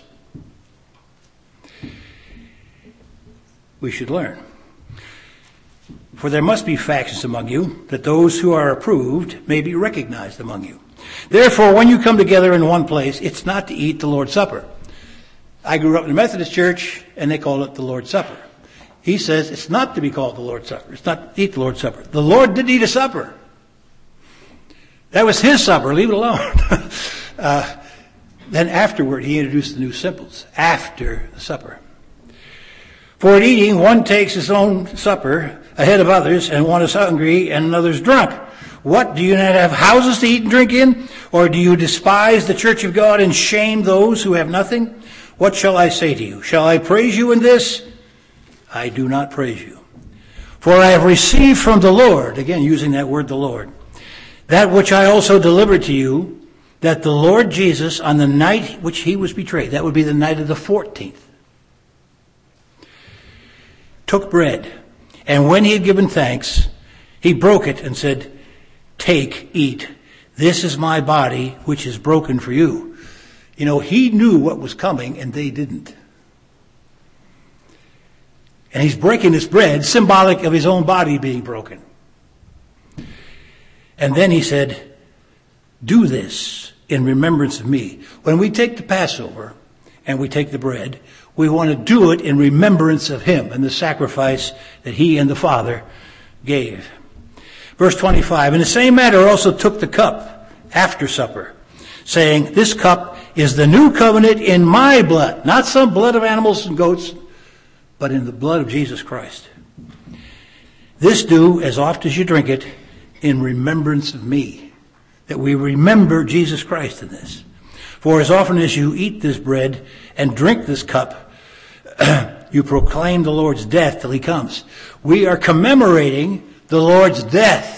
We should learn. For there must be factions among you, that those who are approved may be recognized among you. Therefore, when you come together in one place, it's not to eat the Lord's Supper. I grew up in a Methodist church, and they call it the Lord's Supper. He says it's not to be called the Lord's Supper. It's not to eat the Lord's Supper. The Lord didn't eat a supper. That was his supper. Leave it alone. uh, then afterward, he introduced the new symbols. After the supper. For at eating, one takes his own supper ahead of others, and one is hungry, and another's drunk. What, do you not have houses to eat and drink in? Or do you despise the church of God and shame those who have nothing? What shall I say to you? Shall I praise you in this? I do not praise you. For I have received from the Lord, again using that word, the Lord, that which I also delivered to you, that the Lord Jesus, on the night which he was betrayed, that would be the night of the fourteenth, took bread, and when he had given thanks, he broke it and said, take, eat. This is my body, which is broken for you. You know, he knew what was coming, and they didn't. And he's breaking this bread, symbolic of his own body being broken. And then he said, do this in remembrance of me. When we take the Passover and we take the bread, we want to do it in remembrance of him and the sacrifice that he and the Father gave. Verse twenty-five, in the same manner also took the cup after supper, saying, this cup is the new covenant in my blood, not some blood of animals and goats, but in the blood of Jesus Christ. This do as oft as you drink it in remembrance of me. That we remember Jesus Christ in this. For as often as you eat this bread and drink this cup, you proclaim the Lord's death till he comes. We are commemorating the Lord's death.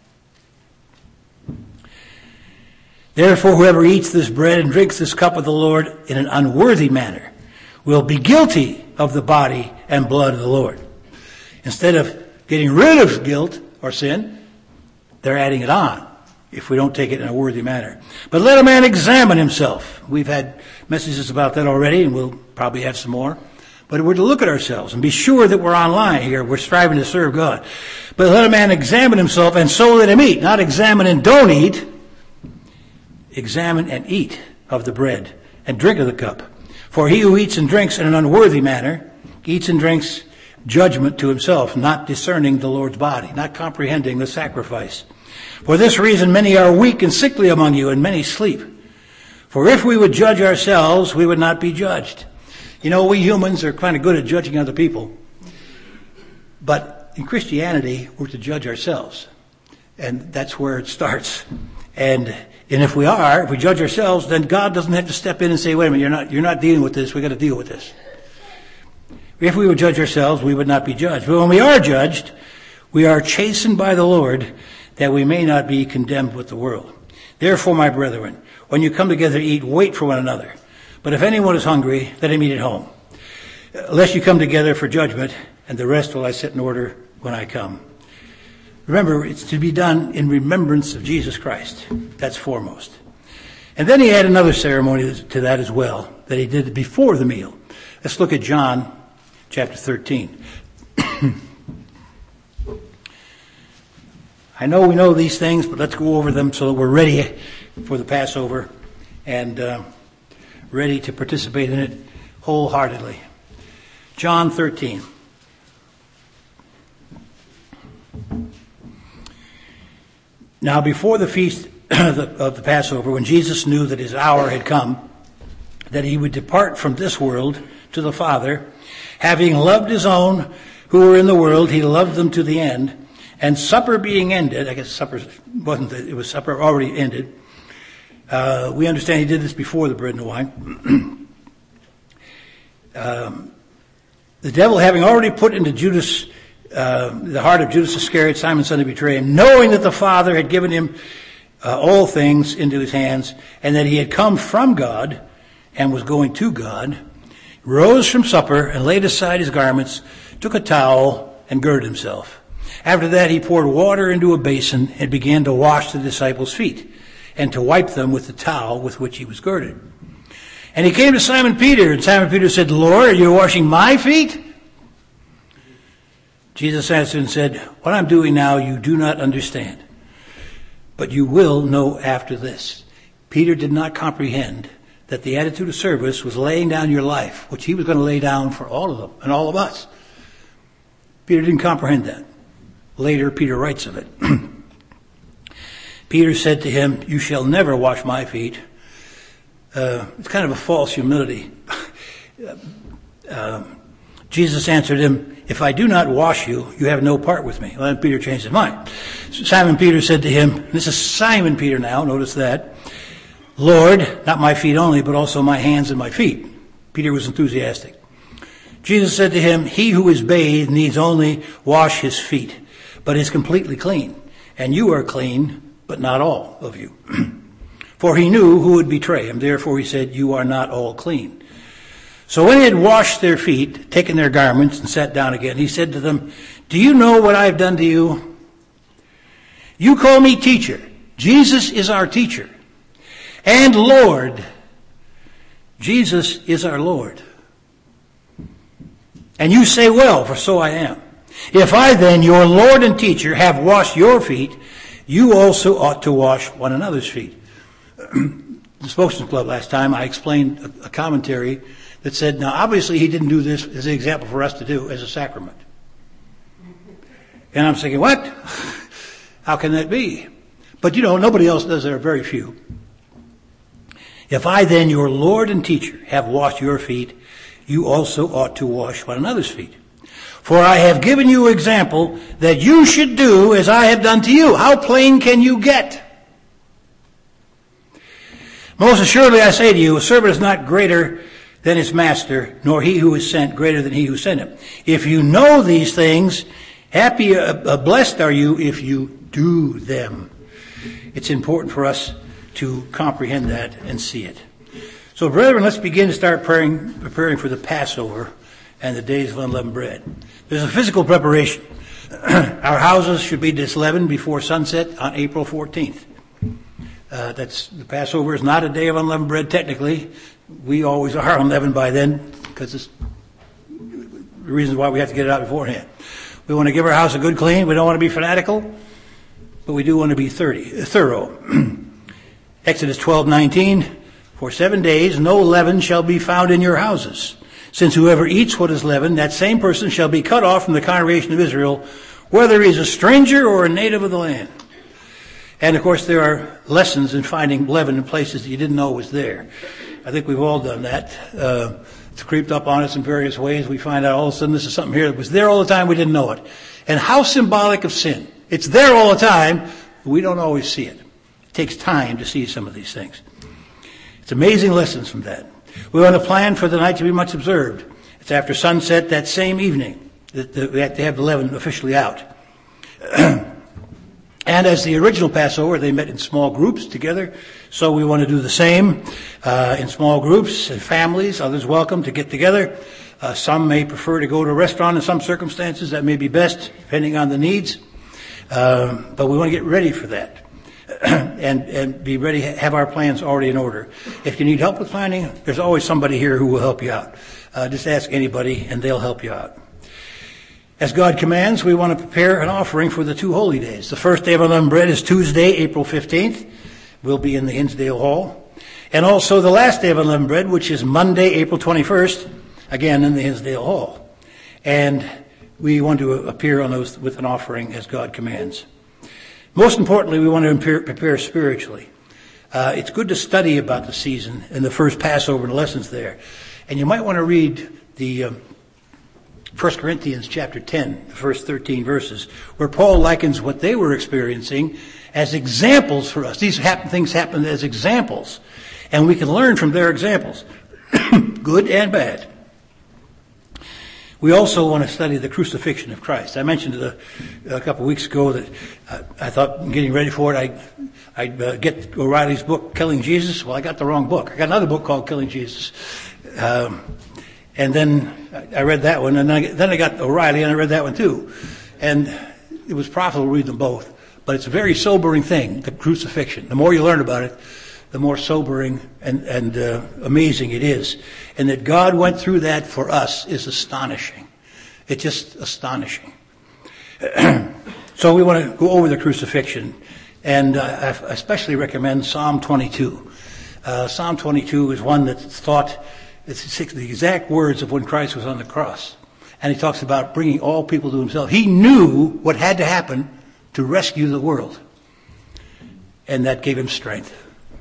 Therefore, whoever eats this bread and drinks this cup of the Lord in an unworthy manner will be guilty of the body and blood of the Lord. Instead of getting rid of guilt or sin, they're adding it on if we don't take it in a worthy manner. But let a man examine himself. We've had messages about that already, and we'll probably have some more. But we're to look at ourselves and be sure that we're online here. We're striving to serve God. But let a man examine himself, and so let him eat. Not examine and don't eat. Examine and eat of the bread and drink of the cup. For he who eats and drinks in an unworthy manner eats and drinks judgment to himself, not discerning the Lord's body, not comprehending the sacrifice. For this reason many are weak and sickly among you, and many sleep. For if we would judge ourselves, we would not be judged. You know, we humans are kind of good at judging other people. But in Christianity, we're to judge ourselves. And that's where it starts. And and if we are, if we judge ourselves, then God doesn't have to step in and say, wait a minute, you're not, you're not dealing with this. We've got to deal with this. If we would judge ourselves, we would not be judged. But when we are judged, we are chastened by the Lord, that we may not be condemned with the world. Therefore, my brethren, when you come together to eat, wait for one another. But if anyone is hungry, let him eat at home, lest you come together for judgment, and the rest will I set in order when I come. Remember, it's to be done in remembrance of Jesus Christ. That's foremost. And then he had another ceremony to that as well, that he did before the meal. Let's look at John chapter thirteen. I know we know these things, but let's go over them so that we're ready for the Passover and uh, ready to participate in it wholeheartedly. John thirteen. Now, before the feast of the Passover, when Jesus knew that his hour had come that he would depart from this world to the Father. Having loved his own who were in the world, he loved them to the end. And supper being ended, I guess supper wasn't, it was supper already ended. Uh, we understand he did this before the bread and the wine. um, the devil having already put into Judas, uh, the heart of Judas Iscariot, Simon's son, to betray him, knowing that the Father had given him uh, all things into his hands, and that he had come from God and was going to God, rose from supper and laid aside his garments, took a towel and girded himself. After that he poured water into a basin and began to wash the disciples' feet and to wipe them with the towel with which he was girded. And he came to Simon Peter, and Simon Peter said, Lord, are you washing my feet? Jesus answered and said, what I'm doing now you do not understand, but you will know after this. Peter did not comprehend that the attitude of service was laying down your life, which he was going to lay down for all of them and all of us. Peter didn't comprehend that. Later, Peter writes of it. Peter said to him, you shall never wash my feet. Uh, it's kind of a false humility. uh, Jesus answered him, if I do not wash you, you have no part with me. Well, then Peter changed his mind. So Simon Peter said to him, this is Simon Peter now, notice that, Lord, not my feet only, but also my hands and my feet. Peter was enthusiastic. Jesus said to him, he who is bathed needs only wash his feet, but is completely clean. And you are clean, but not all of you. For he knew who would betray him. Therefore he said, you are not all clean. So when he had washed their feet, taken their garments, and sat down again, he said to them, do you know what I have done to you? You call me teacher. Jesus is our teacher. And Lord. Jesus is our Lord. And you say, well, for so I am. If I then, your Lord and teacher, have washed your feet, you also ought to wash one another's feet. The Spokesman Club last time, I explained a, a commentary that said, now obviously he didn't do this as an example for us to do as a sacrament. And I'm thinking, what? How can that be? But you know, nobody else does it, or very few. If I then, your Lord and teacher, have washed your feet, you also ought to wash one another's feet. For I have given you example that you should do as I have done to you. How plain can you get? Most assuredly I say to you, a servant is not greater than his master, nor he who is sent greater than he who sent him. If you know these things, happy, uh, uh, blessed are you if you do them. It's important for us to comprehend that and see it. So, brethren, let's begin to start praying, preparing for the Passover and the days of unleavened bread. There's a physical preparation. Our houses should be disleavened before sunset on April fourteenth. Uh, that's the Passover is not a day of unleavened bread technically. We always are unleavened by then because it's the reasons why we have to get it out beforehand. We want to give our house a good clean. We don't want to be fanatical, but we do want to be thirty, thorough. Exodus twelve nineteen. For seven days no leaven shall be found in your houses. Since whoever eats what is leavened, that same person shall be cut off from the congregation of Israel, whether he is a stranger or a native of the land. And of course there are lessons in finding leaven in places that you didn't know was there. I think we've all done that. Uh, it's creeped up on us in various ways. We find out all of a sudden this is something here that was there all the time, we didn't know it. And how symbolic of sin. It's there all the time, but we don't always see it. It takes time to see some of these things. It's amazing lessons from that. We want to plan for the night to be much observed. It's after sunset that same evening that we have to have the leaven officially out. And as the original Passover, they met in small groups together. So we want to do the same uh, in small groups and families. Others welcome to get together. Uh, some may prefer to go to a restaurant in some circumstances. That may be best, depending on the needs. Uh, but we want to get ready for that. and and be ready, have our plans already in order. If you need help with planning, there's always somebody here who will help you out. Uh, just ask anybody and they'll help you out. As God commands, we want to prepare an offering for the two holy days. The first day of unleavened bread is Tuesday, April fifteenth. We'll be in the Hinsdale Hall. And also the last day of unleavened bread, which is Monday, April twenty-first, again in the Hinsdale Hall. And we want to appear on those with an offering as God commands. Most importantly, we want to prepare spiritually. Uh, it's good to study about the season and the first Passover and the lessons there. And you might want to read the um, First Corinthians chapter ten, the first thirteen verses, where Paul likens what they were experiencing as examples for us. These happen, things happen as examples, and we can learn from their examples, good and bad. We also want to study the crucifixion of Christ. I mentioned it a, a couple of weeks ago that uh, I thought, getting ready for it, I'd, I'd uh, get O'Reilly's book, Killing Jesus. Well, I got the wrong book. I got another book called Killing Jesus. Um, and then I read that one, and then I, then I got O'Reilly, and I read that one too. And it was profitable to read them both. But it's a very sobering thing, the crucifixion. The more you learn about it, the more sobering and, and uh, amazing it is. And that God went through that for us is astonishing. It's just astonishing. So we want to go over the crucifixion. And uh, I especially recommend Psalm twenty-two. Uh, Psalm twenty-two is one that's thought, it's the exact words of when Christ was on the cross. And he talks about bringing all people to himself. He knew what had to happen to rescue the world. And that gave him strength.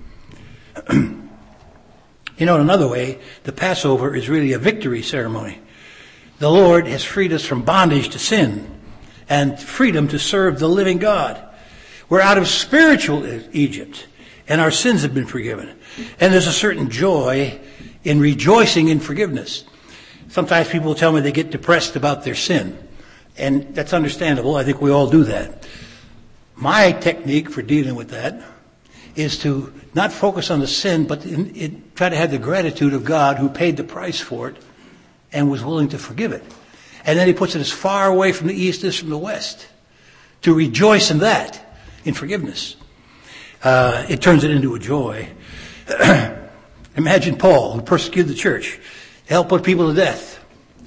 You know, in another way, the Passover is really a victory ceremony. The Lord has freed us from bondage to sin and freedom to serve the living God. We're out of spiritual Egypt, and our sins have been forgiven. And there's a certain joy in rejoicing in forgiveness. Sometimes people tell me they get depressed about their sin, and that's understandable. I think we all do that. My technique for dealing with that is to not focus on the sin, but in, in, try to have the gratitude of God who paid the price for it and was willing to forgive it. And then he puts it as far away from the east as from the west. To rejoice in that, in forgiveness. Uh, it turns it into a joy. Imagine Paul, who persecuted the church, helped put people to death.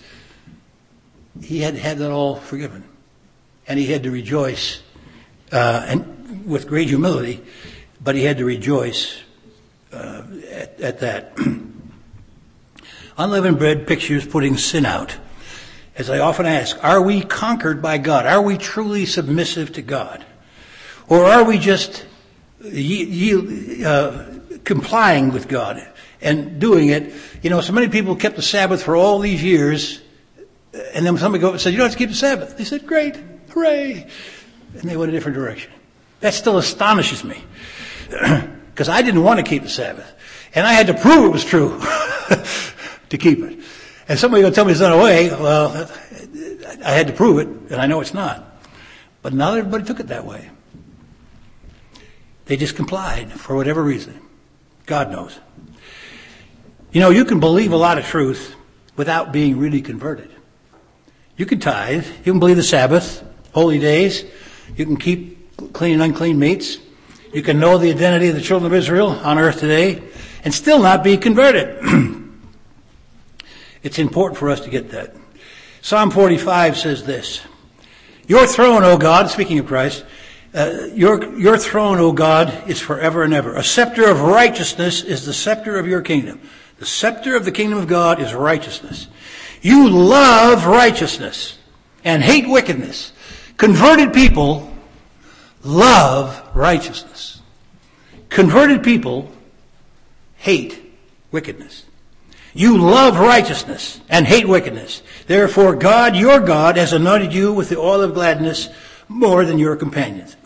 He had had that all forgiven. And he had to rejoice, uh, and with great humility, but he had to rejoice uh, at, at that. Unleavened bread pictures putting sin out. As I often ask, are we conquered by God? Are we truly submissive to God? Or are we just ye, ye, uh, complying with God and doing it? You know, so many people kept the Sabbath for all these years, and then somebody go and said, you don't have to keep the Sabbath. They said, great, hooray. And they went a different direction. That still astonishes me. Because I didn't want to keep the Sabbath. And I had to prove it was true to keep it. And somebody will tell me it's not a way. Well, I had to prove it, and I know it's not. But not everybody took it that way. They just complied for whatever reason. God knows. You know, you can believe a lot of truth without being really converted. You can tithe. You can believe the Sabbath, holy days. You can keep clean and unclean meats. You can know the identity of the children of Israel on earth today and still not be converted. It's important for us to get that. Psalm forty-five says this. Your throne, O God, speaking of Christ, uh, your, your throne, O God, is forever and ever. A scepter of righteousness is the scepter of your kingdom. The scepter of the kingdom of God is righteousness. You love righteousness and hate wickedness. Converted people love righteousness. Converted people hate wickedness. You love righteousness and hate wickedness. Therefore, God, your God, has anointed you with the oil of gladness more than your companions.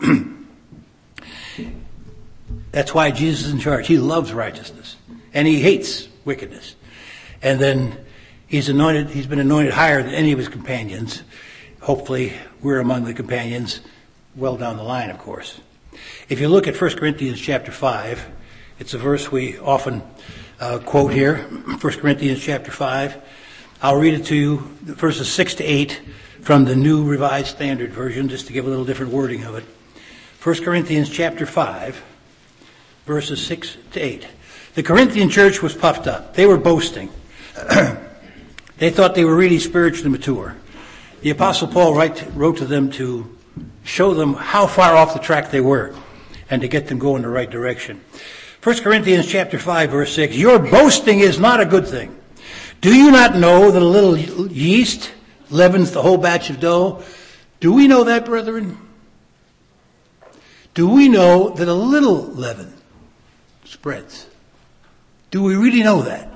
That's why Jesus is in charge. He loves righteousness and he hates wickedness. And then he's anointed, he's been anointed higher than any of his companions. Hopefully, we're among the companions well down the line, of course. If you look at First Corinthians chapter five, it's a verse we often uh, quote here. First Corinthians chapter five. I'll read it to you, verses six to eight from the New Revised Standard Version, just to give a little different wording of it. First Corinthians chapter five, verses six to eight. The Corinthian church was puffed up. They were boasting. They thought they were really spiritually mature. The Apostle Paul write, wrote to them to show them how far off the track they were and to get them going the right direction. First Corinthians chapter five, verse six. Your boasting is not a good thing. Do you not know that a little yeast leavens the whole batch of dough? Do we know that, brethren? Do we know that a little leaven spreads. Do we really know that?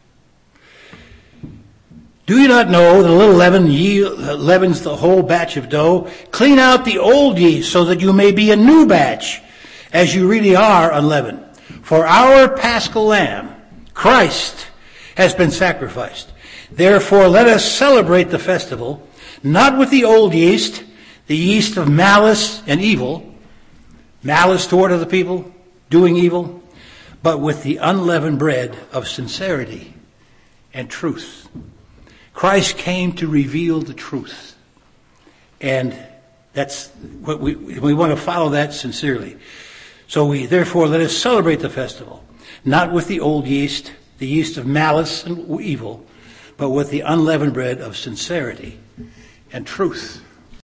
Do you not know that a little leaven leavens the whole batch of dough? Clean out the old yeast so that you may be a new batch, as you really are unleavened. For our Paschal Lamb, Christ, has been sacrificed. Therefore, let us celebrate the festival, not with the old yeast, the yeast of malice and evil, malice toward other people, doing evil, but with the unleavened bread of sincerity and truth. Christ came to reveal the truth. And that's what we, we want to follow that sincerely. So we, therefore, let us celebrate the festival, not with the old yeast, the yeast of malice and evil, but with the unleavened bread of sincerity and truth.